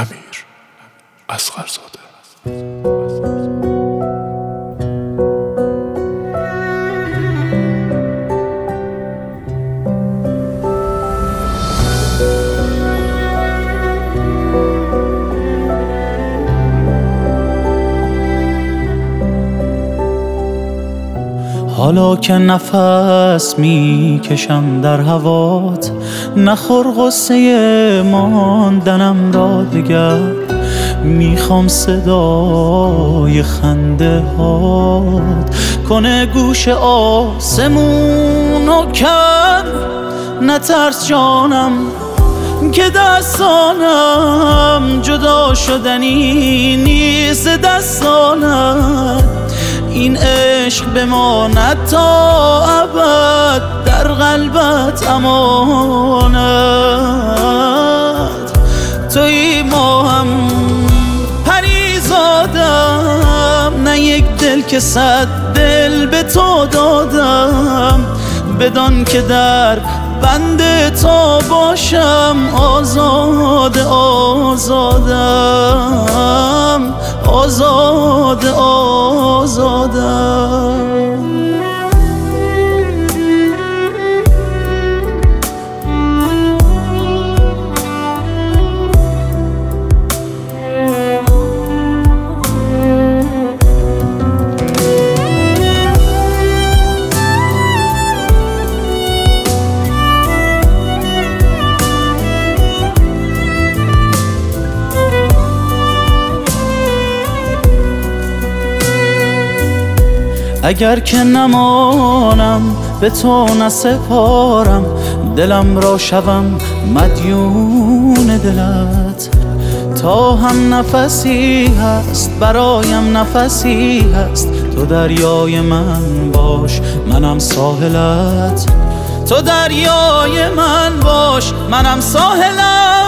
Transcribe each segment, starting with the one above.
امیر اصغرزاده. حالا که نفس میکشم در هوات، نخور غصه ماندنم را دگر. میخوام صدای خنده هات کنه گوش آسمونو کم. نترس جانم که دستانم جدا شدنی نیست دستانم. این عشق بماند تا ابد در قلبت امانت. توی ما هم پریزادم، نه یک دل که 100 دل به تو دادم. بدان که در بند تو باشم آزاد آزادم، آزاد آزادم. اگر که نمانم به تو نسپارم، دلم را شوم مدیون دلت. تا هم نفسی هست برایم نفسی هست، تو دریای من باش منم ساحلت. تو دریای من باش منم ساحلت.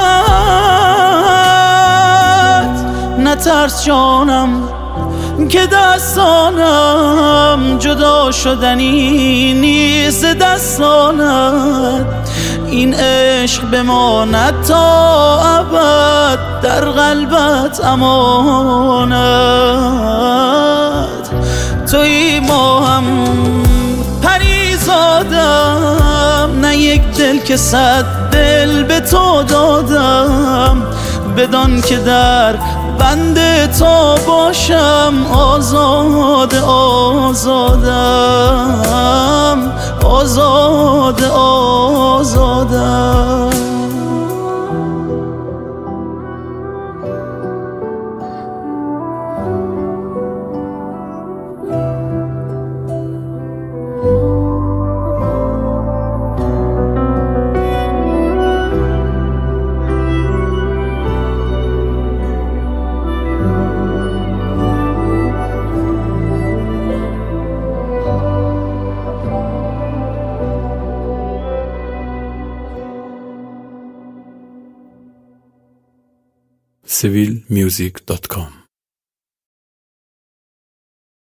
نترس جانم که دستانم جدا شدنی نیست دستانت. این عشق بماند تا ابد در قلبت امانت. توی ما هم پریزادم، نه یک دل که 100 دل به تو دادم. بدان که در بند تو باشم آزاد آزادم، آزاد آزادم. civilmusic.com